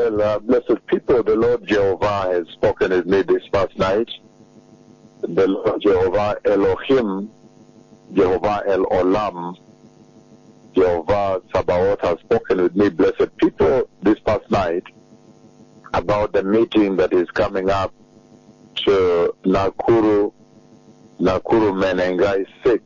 Well, blessed people, the Lord Jehovah has spoken with me this past night. The Lord Jehovah Elohim, Jehovah El Olam, Jehovah Sabaoth has spoken with me, blessed people, this past night about the meeting that is coming up to Nakuru Menengai 6.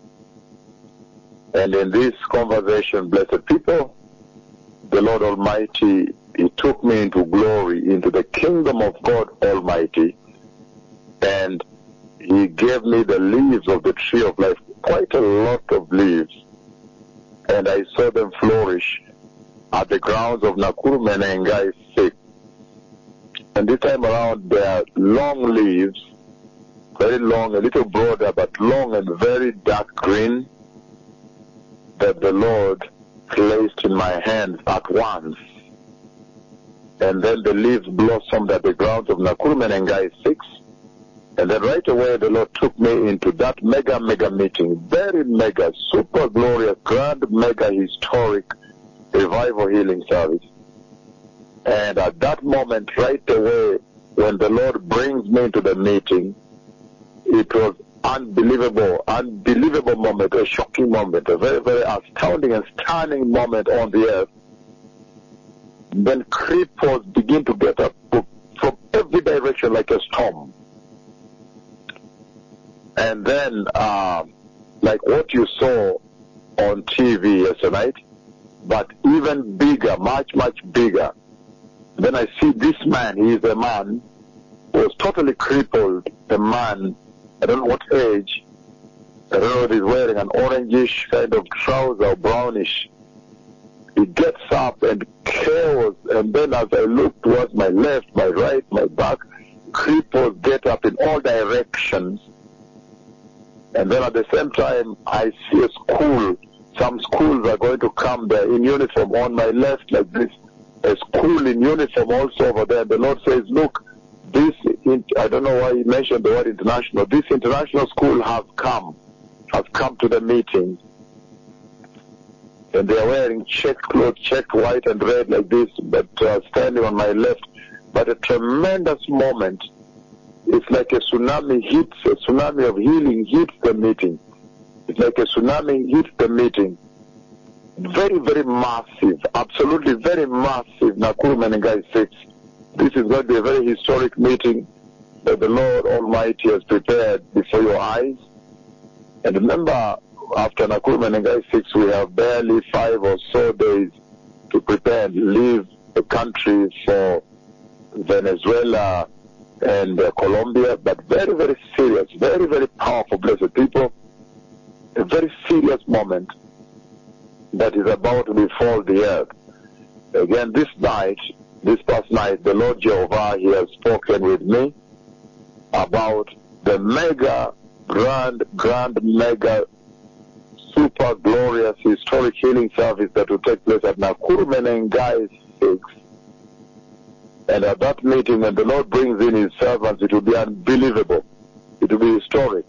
And in this conversation, blessed people, the Lord Almighty, He took me into glory, into the kingdom of God Almighty, and He gave me the leaves of the tree of life, quite a lot of leaves, and I saw them flourish at the grounds of Nakuru Menengai 6. And this time around, they are long leaves, very long, a little broader, but long and very dark green, that the Lord placed in my hands at once. And then the leaves blossomed at the grounds of Nakuru Menengai 6. And then right away the Lord took me into that mega meeting, very mega, super glorious, grand, mega historic revival healing service. And at that moment, right away, when the Lord brings me into the meeting, it was unbelievable moment, a shocking moment, a very, very astounding and stunning moment on the earth. Then creepers begin to get up from every direction like a storm. And then, like what you saw on TV yesterday night, but even bigger, much bigger. Then I see this man, he is a man who was totally crippled, a man, I don't know what age, I don't know if he's wearing an orangish kind of trouser or brownish. He gets up and chaos, and then as I look towards my left, my right, my back, cripples get up in all directions. And then at the same time, I see a school. Some schools are going to come there in uniform on my left like this. A school in uniform also over there. The Lord says, look, this, I don't know why he mentioned the word international. This international school has come to the meeting. And they are wearing checked clothes, checked white and red like this, but standing on my left. But a tremendous moment. It's like a tsunami of healing hits the meeting. It's like a tsunami hits the meeting. Very, very massive, absolutely very massive, Nakuru Menengai 6. This is going to be a very historic meeting that the Lord Almighty has prepared before your eyes. And remember, after Nakuru Menengai 6, we have barely 5 or so days to prepare and leave the country for Venezuela and Colombia, but very, very serious, very, very powerful, blessed people. A very serious moment that is about to befall the earth. Again, this past night, the Lord Jehovah, He has spoken with me about the mega, grand, mega, super glorious historic healing service that will take place at Nakuru Menengai 6. And at that meeting, when the Lord brings in His servants, it will be unbelievable. It will be historic.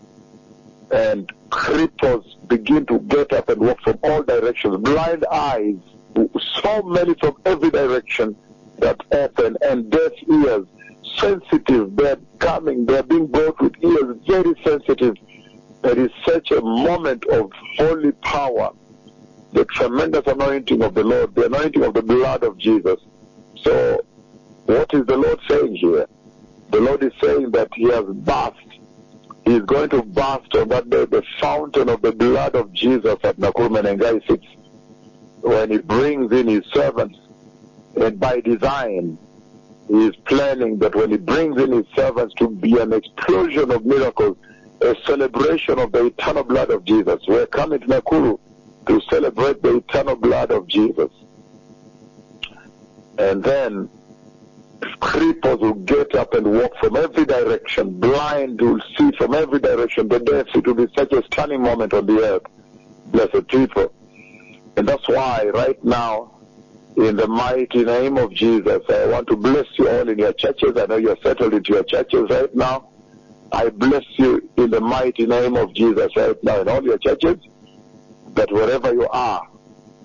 And cripples begin to get up and walk from all directions. Blind eyes, so many from every direction that open, and deaf ears, sensitive. They're coming, they're being brought with ears, very sensitive. There is such a moment of holy power, the tremendous anointing of the Lord, the anointing of the blood of Jesus. So, what is the Lord saying here? The Lord is saying that He has burst. He is going to burst on that day the fountain of the blood of Jesus at Nakuru Menengai 6 when He brings in His servants. And by design, He is planning that when He brings in His servants to be an explosion of miracles, a celebration of the eternal blood of Jesus. We're coming to Nakuru to celebrate the eternal blood of Jesus. And then cripples will get up and walk from every direction. Blind will see from every direction. The deaf, it will be such a stunning moment on the earth. Blessed people. And that's why right now, in the mighty name of Jesus, I want to bless you all in your churches. I know you're settled into your churches right now. I bless you in the mighty name of Jesus right now in all your churches, that wherever you are,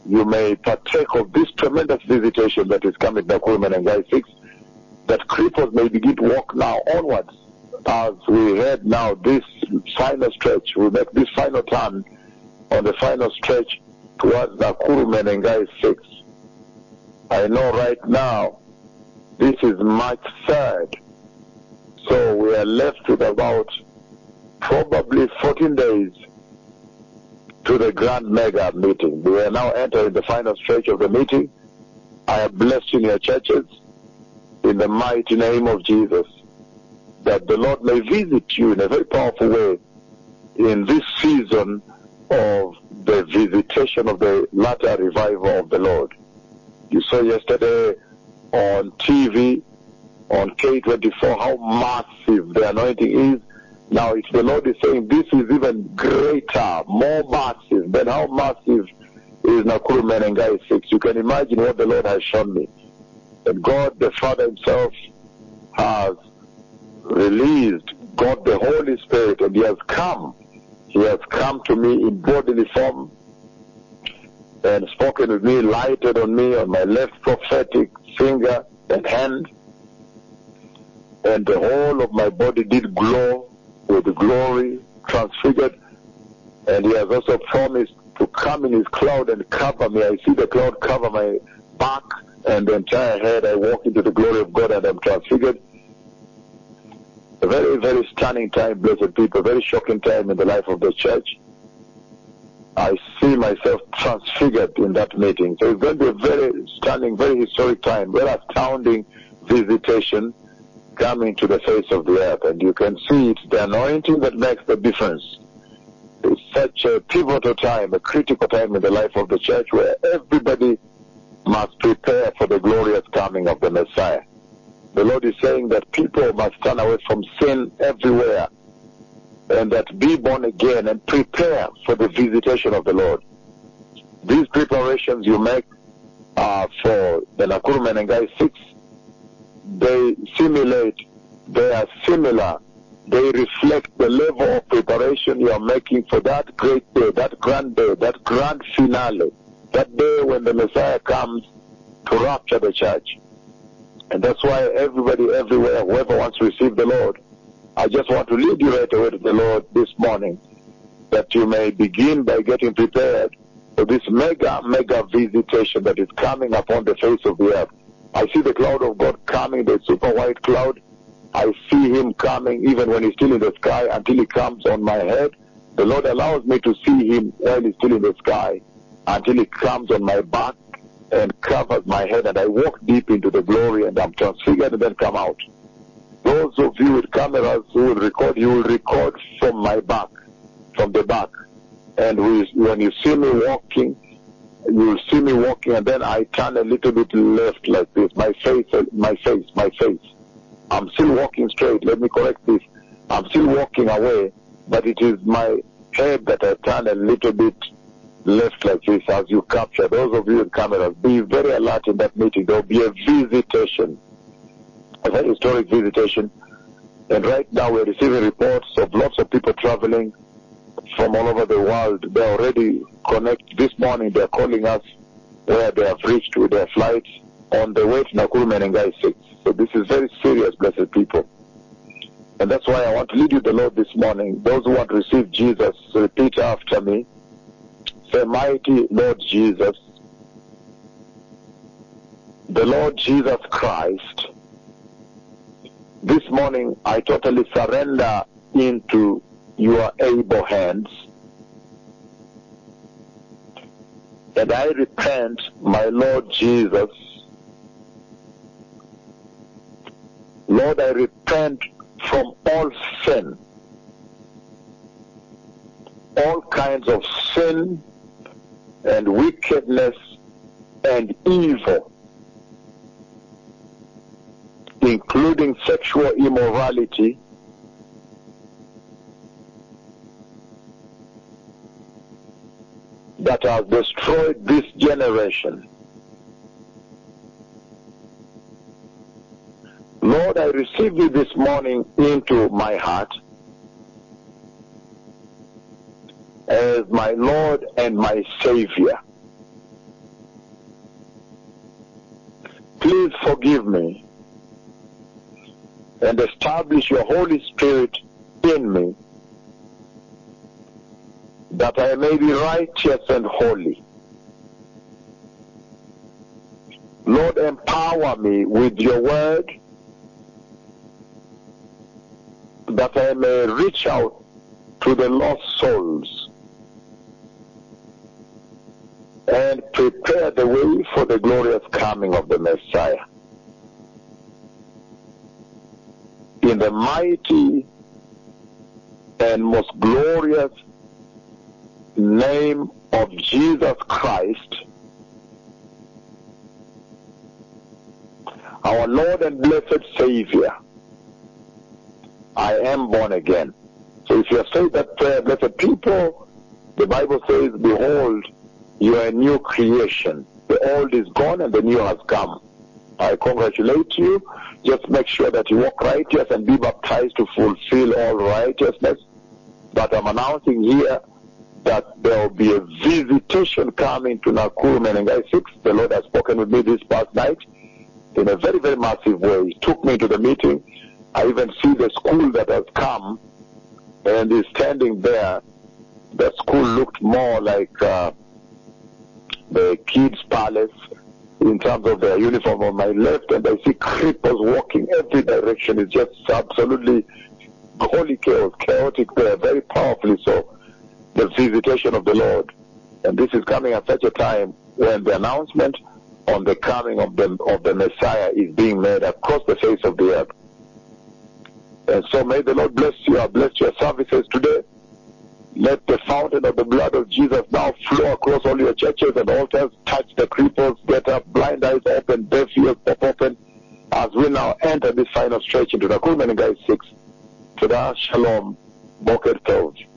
you may partake of this tremendous visitation that is coming to Nakuru Menengai 6, that cripples may begin to walk now onwards. As we head now this final stretch, we make this final turn on the final stretch towards Nakuru Menengai 6. I know right now this is March 3rd, so we are left with about probably 14 days to the Grand Mega meeting. We are now entering the final stretch of the meeting. I have blessed in your churches in the mighty name of Jesus, that the Lord may visit you in a very powerful way in this season of the visitation of the latter revival of the Lord. You saw yesterday on TV, on K24, how massive the anointing is. Now, if the Lord is saying this is even greater, more massive, then how massive is Nakuru Menengai 6? You can imagine what the Lord has shown me. And God the Father himself has released God the Holy Spirit, and he has come. He has come to me in bodily form and spoken with me, lighted on me on my left prophetic finger and hand. And the whole of my body did glow with glory, transfigured. And he has also promised to come in his cloud and cover me. I see the cloud cover my back and the entire head. I walk into the glory of God and I'm transfigured. A very, very stunning time, blessed people, very shocking time in the life of the church. I see myself transfigured in that meeting. So it's going to be a very stunning, very historic time, very astounding visitation coming to the face of the earth. And you can see it's the anointing that makes the difference. It's such a pivotal time, a critical time in the life of the church, where everybody must prepare for the glorious coming of the Messiah. The Lord is saying that people must turn away from sin everywhere and that be born again and prepare for the visitation of the Lord. These preparations you make for the Nakuru Menengai 6, they are similar, they reflect the level of preparation you are making for that great day, that grand finale, that day when the Messiah comes to rapture the church. And that's why everybody, everywhere, whoever wants to receive the Lord, I just want to lead you right away to the Lord this morning, that you may begin by getting prepared for this mega visitation that is coming upon the face of the earth. I see the cloud of God coming, the super white cloud. I see him coming even when he's still in the sky until he comes on my head. The Lord allows me to see him while he's still in the sky until he comes on my back and covers my head, and I walk deep into the glory and I'm transfigured and then come out. Those of you with cameras who will record, you will record from my back, from the back. And when you see me walking, you will see me walking, and then I turn a little bit left like this. My face. I'm still walking straight. Let me correct this. I'm still walking away, but it is my head that I turn a little bit left like this as you capture. Those of you with cameras, be very alert in that meeting. There will be a visitation, a very historic visitation. And right now we're receiving reports of lots of people traveling from all over the world. They're already connected. This morning they're calling us where they have reached with their flights on the way to Nakuru Menengai 6. So this is very serious, blessed people. And that's why I want to lead you to the Lord this morning. Those who want to receive Jesus, repeat after me. Say, mighty Lord Jesus, the Lord Jesus Christ, this morning I totally surrender into your able hands, and I repent, my Lord Jesus. Lord, I repent from all sin, all kinds of sin and wickedness and evil, including sexual immorality, that has destroyed this generation. Lord, I receive you this morning into my heart as my Lord and my Savior. please forgive me and establish your Holy Spirit in me, that I may be righteous and holy. Lord, empower me with your word, that I may reach out to the lost souls and prepare the way for the glorious coming of the Messiah. In the mighty and most glorious name of Jesus Christ, our Lord and blessed Savior, I am born again. So if you have said that prayer, blessed people, the Bible says, behold, you are a new creation. The old is gone and the new has come. I congratulate you. Just make sure that you walk righteous and be baptized to fulfill all righteousness. But I'm announcing here that there will be a visitation coming to Nakuru Menengai 6. The Lord has spoken with me this past night in a very, very massive way. He took me to the meeting. I even see the school that has come and is standing there. The school looked more like the kids' palace in terms of their uniform on my left, and I see cripples walking every direction. It's just absolutely holy chaos, chaotic there, very powerfully so, the visitation of the Lord. And this is coming at such a time when the announcement on the coming of the Messiah is being made across the face of the earth. And so may the Lord bless you. I bless your services today. Let the fountain of the blood of Jesus now flow across all your churches and altars. Touch the cripples, get up, blind eyes open, deaf ears pop open, as we now enter this final stretch into the Nakuru Menengai 6. Toda Shalom, Boker Tov.